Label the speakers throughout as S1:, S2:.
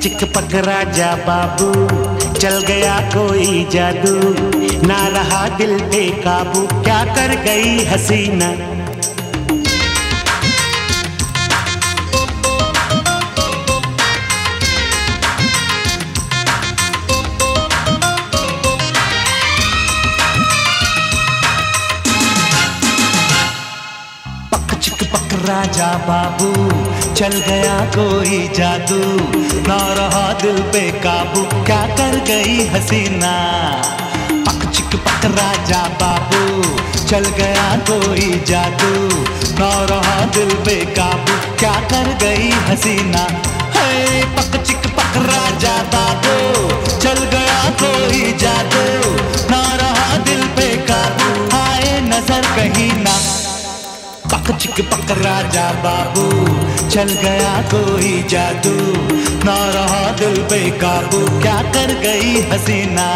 S1: चिक पक राजा बाबू, चल गया कोई जादू, ना रहा दिल पे काबू, क्या कर गई हसीना। राजा बाबू, चल गया कोई जादू, ना रहा दिल पे काबू, क्या कर गई हसीना। पक चिक पक राजा बाबू, चल गया कोई जादू, ना रहा दिल पे काबू, क्या कर गई हसीना। हे पक चिक पक राजा बाबू, चल गया कोई जादू, ना रहा दिल पे काबू, आए नजर कहीं ना। पक चिक पक राजा बाबू, चल गया कोई जादू, ना रहा दिल पे काबू, क्या कर गई हसीना।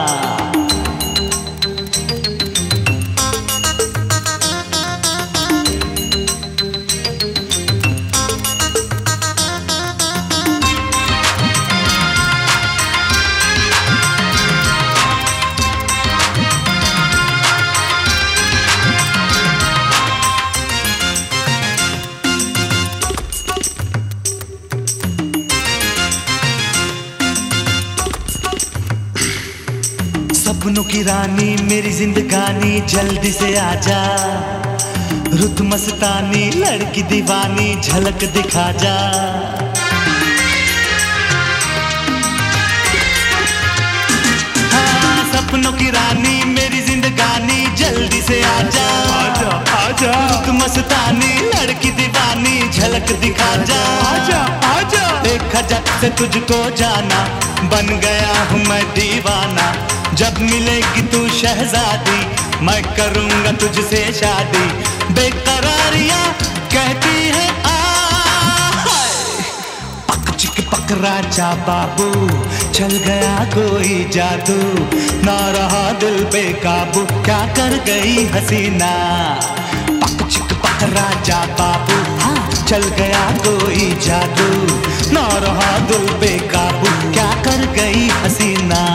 S1: सपनों की रानी मेरी जिंदगानी, जल्दी से आजा, रुत मस्तानी लड़की दीवानी, झलक दिखा जा। हाँ, सपनों की रानी मेरी जिंदगानी, जल्दी से आजा, आजा आजा, रुत मस्तानी लड़की दीवानी, झलक दिखा जा। आजा आजा, देखा जब से तुझको जाना, बन गया हूँ मैं दीवाना, जब मिलेगी तू शहजादी, मैं करूंगा तुझसे शादी। बेकरारियां कहती है पक चिक पक राजा बाबू, चल गया कोई जादू, ना रहा दिल पे काबू, क्या कर गई हसीना। पक चिक पक राजा बाबू, हाँ चल गया कोई जादू, ना रहा दिल पे काबू, क्या कर गई हसीना।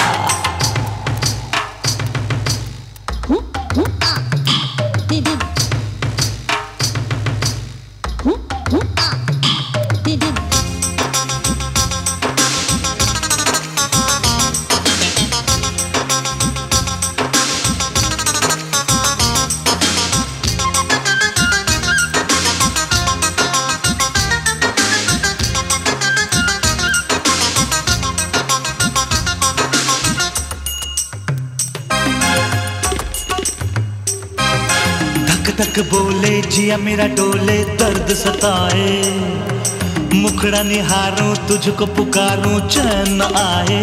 S1: तक बोले जिया मेरा डोले, दर्द सताए, मुखड़ा निहारूं तुझको पुकारूं, चैन आए।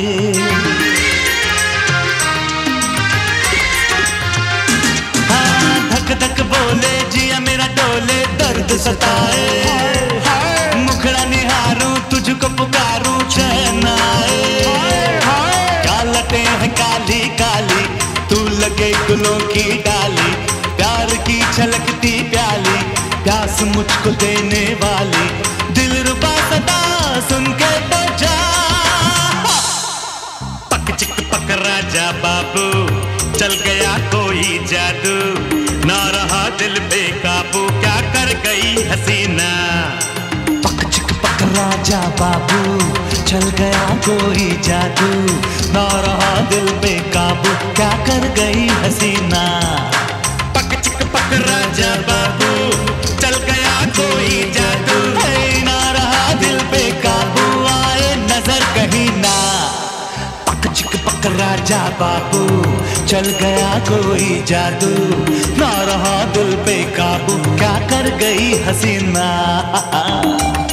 S1: हाँ, धक धक बोले जिया मेरा डोले, दर्द सताए, मुखड़ा निहारूं तुझको पुकारूं, चैन आए। कालटे है काली काली, तू लगे गुलों की डाली, प्यार की छलकती प्याली, प्यास मुझको देने वाली, दिलरुबा सदा सुन के तो जा। पक चिक पक राजा बाबू, चल गया कोई जादू, ना रहा दिल पे काबू, क्या कर गई हसीना। पक चिक पक राजा बाबू, चल गया कोई जादू, ना रहा दिल पे काबू, क्या कर गई हसीना। राजा बाबू, चल गया कोई जादू, ना रहा दिल पे काबू, आए नजर कहीं ना। पक चिक पक राजा बाबू, चल गया कोई जादू, ना रहा दिल पे काबू, क्या कर गई हसीना।